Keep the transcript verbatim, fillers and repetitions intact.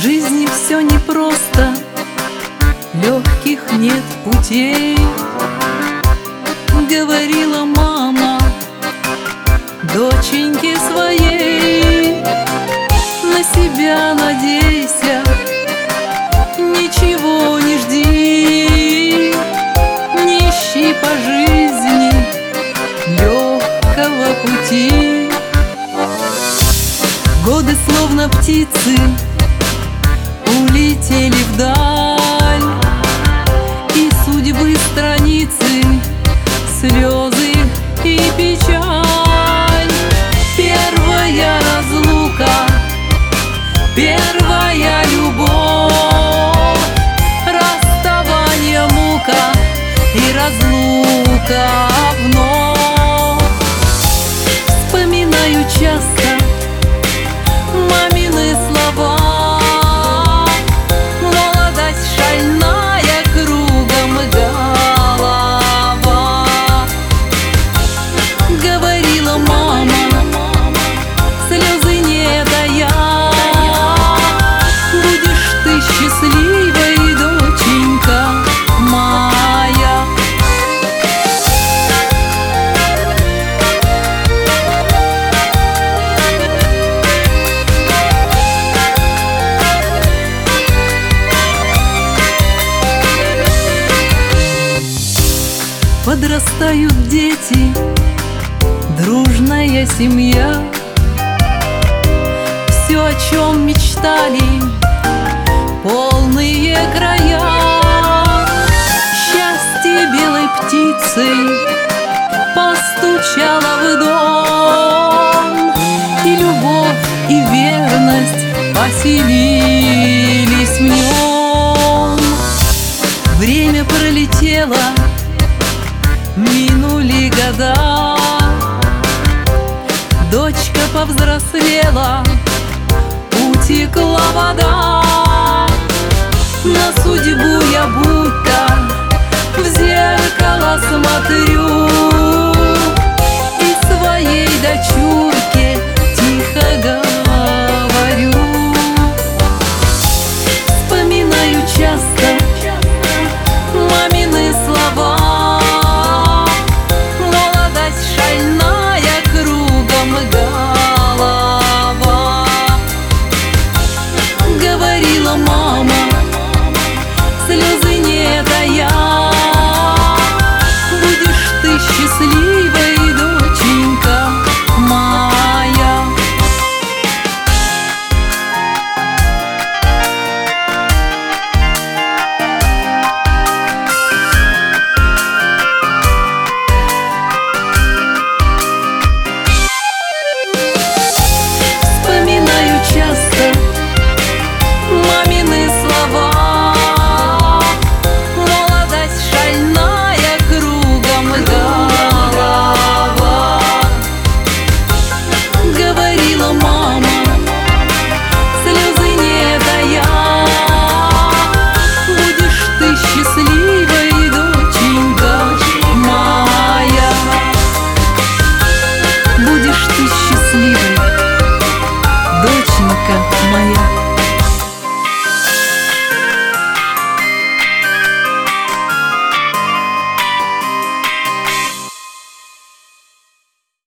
жизни все непросто, легких нет путей. Говорила мама доченьке своей: на себя надейся, ничего не жди, не ищи по жизни легкого пути. Годы словно птицы улетели вдаль, и судьбы страницы, слезы и печаль. Первая разлука, первая любовь, расставание мука и разлука вновь. Вспоминаю часто мамины слова: молодость шальная, кругом голова. Говорила мама, слезы не тая, будешь ты счастливой, доченька моя. Подрастают дети, дружная семья. Все, о чем мечтали, полные края. Счастье белой птицей постучало в дом, и любовь, и верность поселились в нем. Время пролетело, минули года, дочка повзрослела, утекла вода. На судьбу я будто в зеркало смотрю, и своей дочурке тихо говорю. Вспоминаю часто мамины слова: говорила мама.